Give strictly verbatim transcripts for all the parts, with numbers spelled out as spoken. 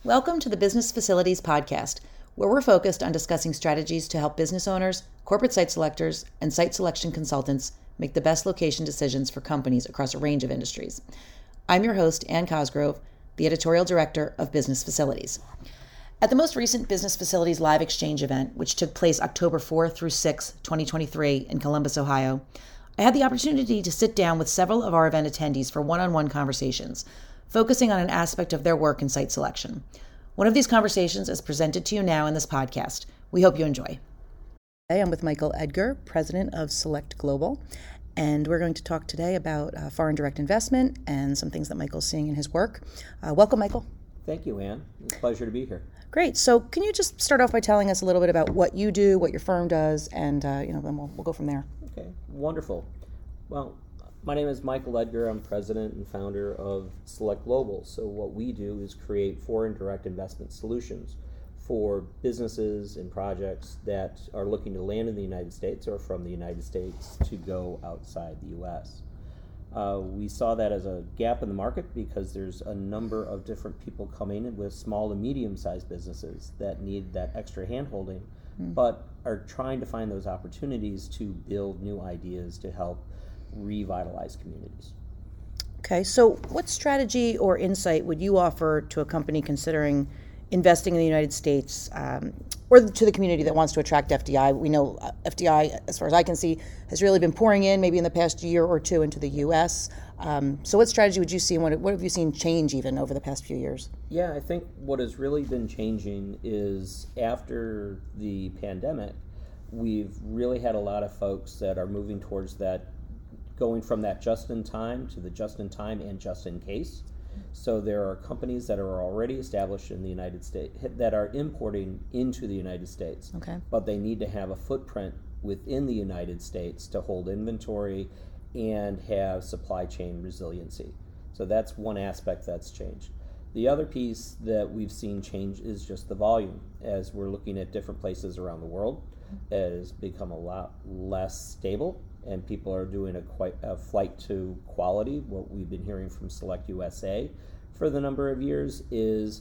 Welcome to the Business Facilities Podcast, where we're focused on discussing strategies to help business owners, corporate site selectors, and site selection consultants make the best location decisions for companies across a range of industries. I'm your host, Ann Cosgrove, the Editorial Director of Business Facilities. At the most recent Business Facilities Live Exchange event, which took place October fourth through sixth, twenty twenty-three in Columbus, Ohio, I had the opportunity to sit down with several of our event attendees for one-on-one conversations, focusing on an aspect of their work in site selection. One of these conversations is presented to you now in this podcast. We hope you enjoy. Today I'm with Michael Edgar, President of Select Global, and we're going to talk today about uh, foreign direct investment and some things that Michael's seeing in his work. Uh, welcome, Michael. Thank you, Ann. It's a pleasure to be here. Great. So can you just start off by telling us a little bit about what you do, what your firm does, and uh, you know, then we'll, we'll go from there. Okay, wonderful. Well, my name is Michael Edgar. I'm president and founder of Select Global. So what we do is create foreign direct investment solutions for businesses and projects that are looking to land in the United States or from the United States to go outside the U S. Uh, we saw that as a gap in the market because there's a number of different people coming in with small to medium-sized businesses that need that extra hand-holding, mm. but are trying to find those opportunities to build new ideas to help revitalize communities. Okay, so what strategy or insight would you offer to a company considering investing in the United States um, or to the community that wants to attract F D I? We know F D I, as far as I can see, has really been pouring in maybe in the past year or two into the U S. Um, so what strategy would you see and what, what have you seen change even over the past few years? Yeah, I think what has really been changing is after the pandemic, we've really had a lot of folks that are moving towards that, going from that just-in-time to the just-in-time and just-in-case. So there are companies that are already established in the United States that are importing into the United States, okay. but they need to have a footprint within the United States to hold inventory and have supply chain resiliency. So that's one aspect that's changed. The other piece that we've seen change is just the volume. As we're looking at different places around the world, it has become a lot less stable, and people are doing a quite a flight to quality. What we've been hearing from Select U S A for the number of years is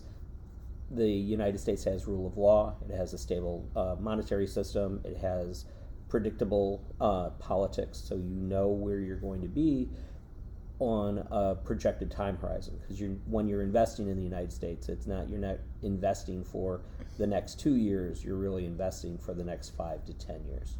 the United States has rule of law, it has a stable uh, monetary system, it has predictable uh, politics, so you know where you're going to be on a projected time horizon. Because you're, when you're investing in the United States, it's not you're not investing for the next two years, you're really investing for the next five to ten years.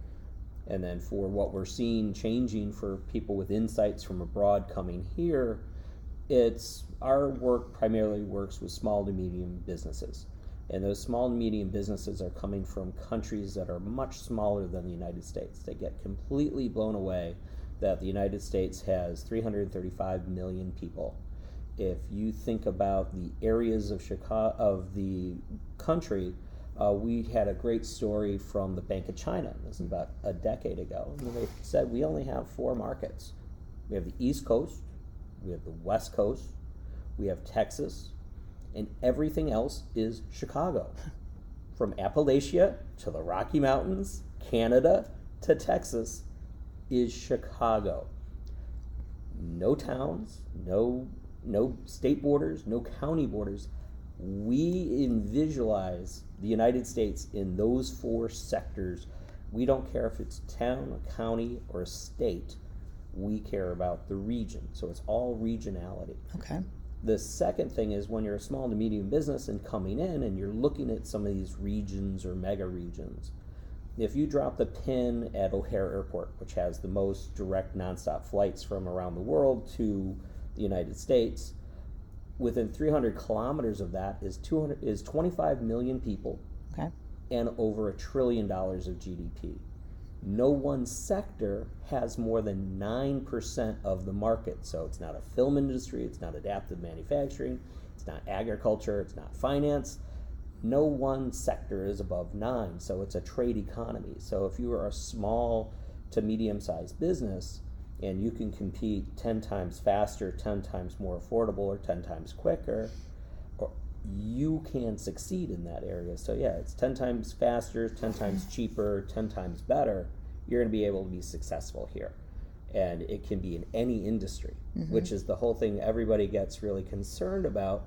And then for what we're seeing changing for people with insights from abroad coming here, it's our work primarily works with small to medium businesses. And those small and medium businesses are coming from countries that are much smaller than the United States. They get completely blown away that the United States has three hundred thirty-five million people. If you think about the areas of Chicago, of the country, Uh, we had a great story from the Bank of China. This is about a decade ago. And they said we only have four markets. We have the East Coast, we have the West Coast, we have Texas, and everything else is Chicago. From Appalachia to the Rocky Mountains, Canada to Texas is Chicago. No towns, no, no state borders, no county borders. We visualize the United States in those four sectors. We don't care if it's a town, a county, or a state. We care about the region. So it's all regionality. Okay. The second thing is when you're a small to medium business and coming in and you're looking at some of these regions or mega regions, if you drop the pin at O'Hare Airport, which has the most direct nonstop flights from around the world to the United States, within three hundred kilometers of that is two hundred is twenty-five million people, okay, and over a trillion dollars of G D P. No one sector has more than nine percent of the market. So it's not a film industry, it's not adaptive manufacturing, it's not agriculture, it's not finance. No one sector is above nine, so it's a trade economy. So if you are a small to medium-sized business, and you can compete ten times faster, ten times more affordable, or ten times quicker, or you can succeed in that area. So yeah, it's ten times faster, ten times cheaper, ten times better. You're going to be able to be successful here. And it can be in any industry, mm-hmm. which is the whole thing everybody gets really concerned about.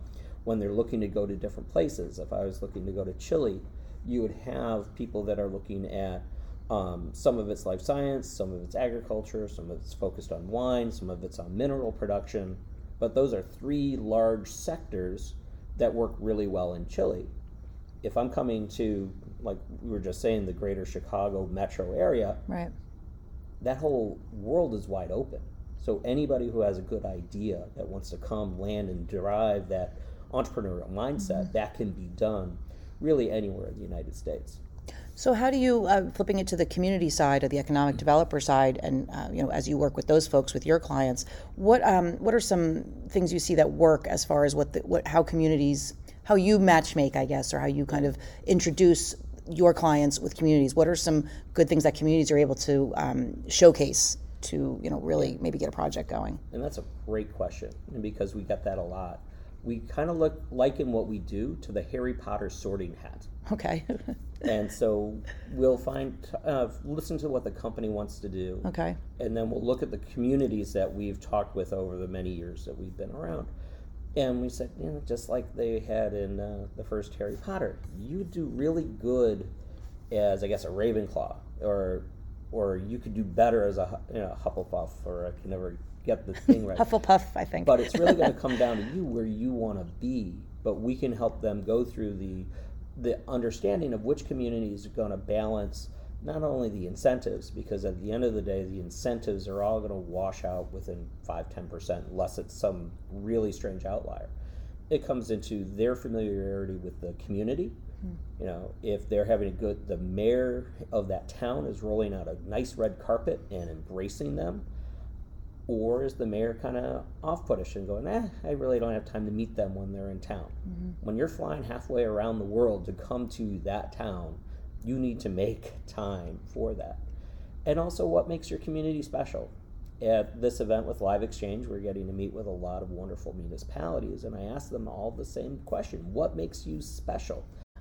when they're looking to go to different places. If I was looking to go to Chile, you would have people that are looking at um, some of it's life science, some of it's agriculture, some of it's focused on wine, some of it's on mineral production. But those are three large sectors that work really well in Chile. If I'm coming to, like we were just saying, the greater Chicago metro area, right, that whole world is wide open. So anybody who has a good idea that wants to come land and drive that entrepreneurial mindset, mm-hmm. that can be done really anywhere in the United States. So how do you, uh, flipping it to the community side or the economic developer side, and uh, you know, as you work with those folks, with your clients, what um, what are some things you see that work as far as what the, what how communities, how you matchmake, I guess, or how you kind of introduce your clients with communities? What are some good things that communities are able to um, showcase to, you know, really maybe get a project going? And that's a great question, and because we get that a lot. We kind of look liken what we do to the Harry Potter sorting hat. Okay. And so we'll find, uh, listen to what the company wants to do. Okay. And then we'll look at the communities that we've talked with over the many years that we've been around. And we said, you know, just like they had in uh, the first Harry Potter, you would do really good as, I guess, a Ravenclaw, or or you could do better as a, you know, Hufflepuff, or I can never get the thing right. Hufflepuff, I think. But it's really going to come down to you, where you want to be. But we can help them go through the the understanding of which communities are going to balance not only the incentives, because at the end of the day, the incentives are all going to wash out within five to ten percent, unless it's some really strange outlier. It comes into their familiarity with the community. Mm. You know, if they're having a good, the mayor of that town is rolling out a nice red carpet and embracing them, or is the mayor kind of off-puttish and going, eh, I really don't have time to meet them when they're in town. Mm-hmm. When you're flying halfway around the world to come to that town, you need to make time for that. And also, what makes your community special? At this event with Live Exchange, we're getting to meet with a lot of wonderful municipalities, and I asked them all the same question: what makes you special?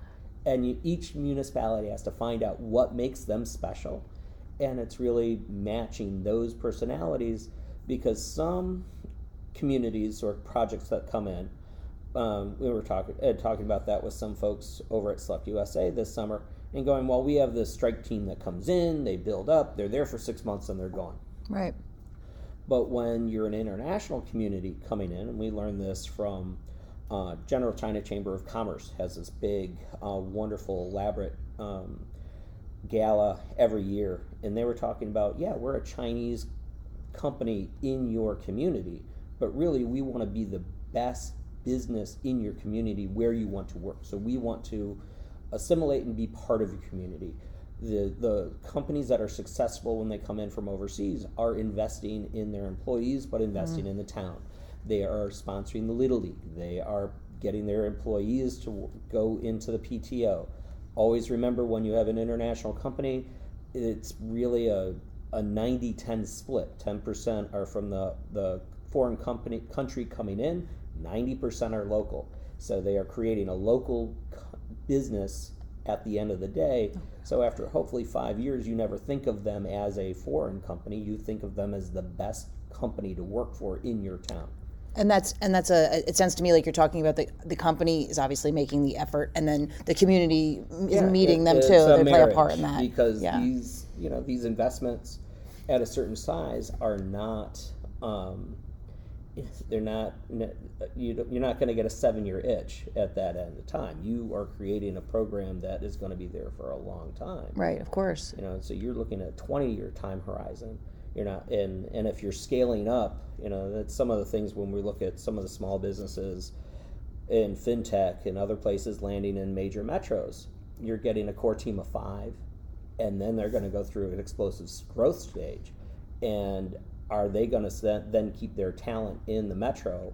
And you, each municipality has to find out what makes them special, and it's really matching those personalities, because some communities or projects that come in, um, we were talking uh, talking about that with some folks over at Select U S A this summer, and going, well, we have this strike team that comes in, they build up, they're there for six months, and they're gone. Right. But when you're an international community coming in, and we learned this from uh, General China Chamber of Commerce, has this big, uh, wonderful, elaborate um, gala every year, and they were talking about, yeah, we're a Chinese company in your community, but really we want to be the best business in your community where you want to work. So we want to assimilate and be part of your community. The the companies that are successful when they come in from overseas are investing in their employees, but investing mm. in the town. They are sponsoring the Little League. They are getting their employees to go into the P T O. Always remember, when you have an international company, it's really a a ninety ten split. ten percent are from the, the foreign company country coming in, ninety percent are local. So they are creating a local business at the end of the day. So after hopefully five years, you never think of them as a foreign company. You think of them as the best company to work for in your town. And that's and that's a. It sounds to me like you're talking about the the company is obviously making the effort, and then the community is yeah, meeting it, them too. They play a part in that, because yeah. these you know these investments at a certain size are not. Um, they're not. You you're not going to get a seven-year itch at that end of time. You are creating a program that is going to be there for a long time. Right. Of course. You know. So you're looking at a twenty-year time horizon. You're not, and, and if you're scaling up, you know, that's some of the things when we look at some of the small businesses in fintech and other places landing in major metros. You're getting a core team of five, and then they're going to go through an explosive growth stage. And are they going to then keep their talent in the metro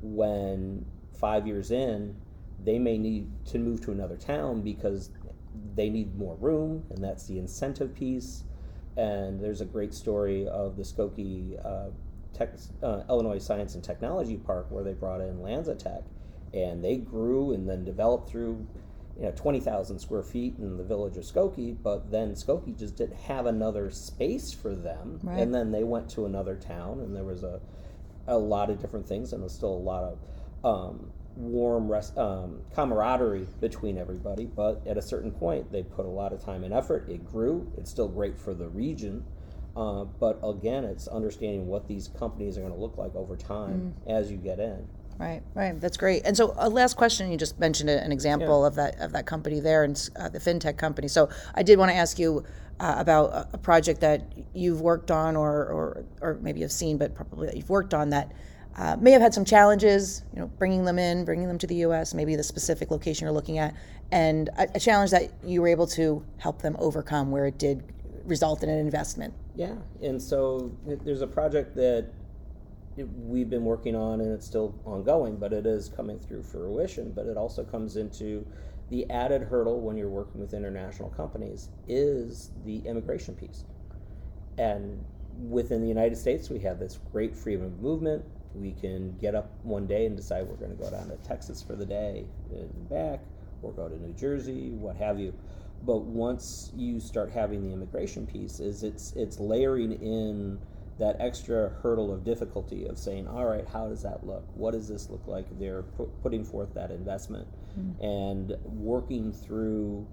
when five years in, they may need to move to another town because they need more room, and that's the incentive piece. And there's a great story of the Skokie uh, Tech, uh, Illinois Science and Technology Park, where they brought in LanzaTech, and they grew and then developed through, you know, twenty thousand square feet in the village of Skokie. But then Skokie just didn't have another space for them, right. And then they went to another town, and there was a a lot of different things, and there's still a lot of um, warm res- um, camaraderie between everybody, but at a certain point, they put a lot of time and effort. It grew. It's still great for the region. Uh, but again, it's understanding what these companies are going to look like over time mm. as you get in. Right, right. That's great. And so, a last question. You just mentioned an example yeah. of that of that company there, and uh, the fintech company. So, I did want to ask you uh, about a project that you've worked on, or or or maybe you've seen, but probably that you've worked on that uh, may have had some challenges. You know, bringing them in, bringing them to the U S, maybe the specific location you're looking at, and a, a challenge that you were able to help them overcome, where it did result in an investment. Yeah, and so there's a project that we've been working on, and it's still ongoing, but it is coming through fruition. But it also comes into the added hurdle when you're working with international companies is the immigration piece. And within the United States, we have this great freedom of movement. We can get up one day and decide we're going to go down to Texas for the day and back, or go to New Jersey, what have you. But once you start having the immigration piece, is it's it's layering in that extra hurdle of difficulty of saying, all right, how does that look? What does this look like? They're pu- putting forth that investment mm-hmm. and working through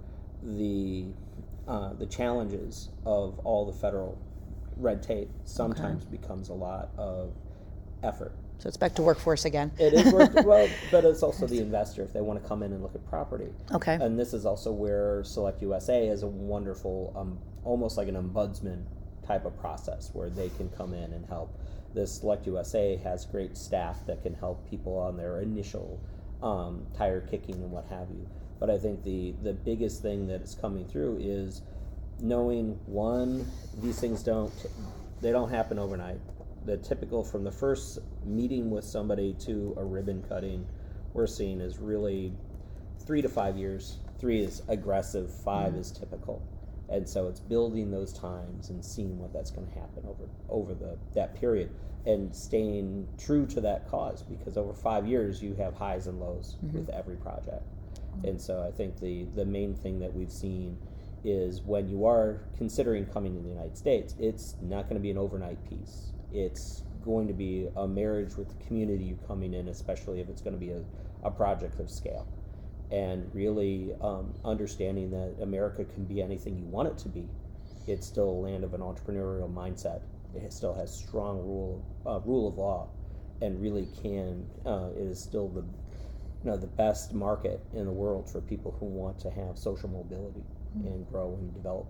the uh, the challenges of all the federal red tape sometimes okay. becomes a lot of effort. So it's back to workforce again. It is work, well, but it's also the investor if they want to come in and look at property. Okay. And this is also where Select U S A is a wonderful, um, almost like an ombudsman type of process where they can come in and help. This Select U S A has great staff that can help people on their initial um, tire kicking and what have you. But I think the, the biggest thing that is coming through is knowing, one, these things don't, they don't happen overnight. The typical from the first meeting with somebody to a ribbon cutting we're seeing is really three to five years. Three is aggressive, five mm-hmm. is typical. And so it's building those times and seeing what that's going to happen over over the that period and staying true to that cause, because over five years you have highs and lows mm-hmm. with every project. Mm-hmm. And so I think the, the main thing that we've seen is when you are considering coming to the United States, it's not going to be an overnight piece. It's going to be a marriage with the community you're coming in, especially if it's going to be a, a project of scale. And really um, understanding that America can be anything you want it to be. It's still a land of an entrepreneurial mindset. It still has strong rule uh, rule of law, and really can uh, it is still the you know the best market in the world for people who want to have social mobility mm-hmm. and grow and develop.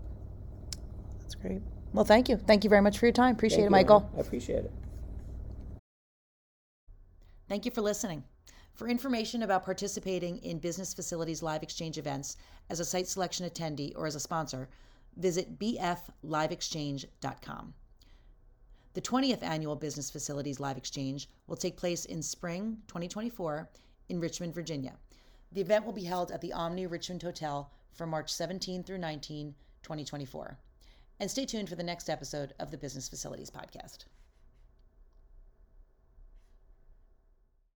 That's great. Well, thank you. Thank you very much for your time. Appreciate thank it, you, Michael. Anna. I appreciate it. Thank you for listening. For information about participating in Business Facilities Live Exchange events as a site selection attendee or as a sponsor, visit b f live exchange dot com. The twentieth Annual Business Facilities Live Exchange will take place in spring twenty twenty-four in Richmond, Virginia. The event will be held at the Omni Richmond Hotel from March seventeenth through nineteenth, twenty twenty-four. And stay tuned for the next episode of the Business Facilities Podcast.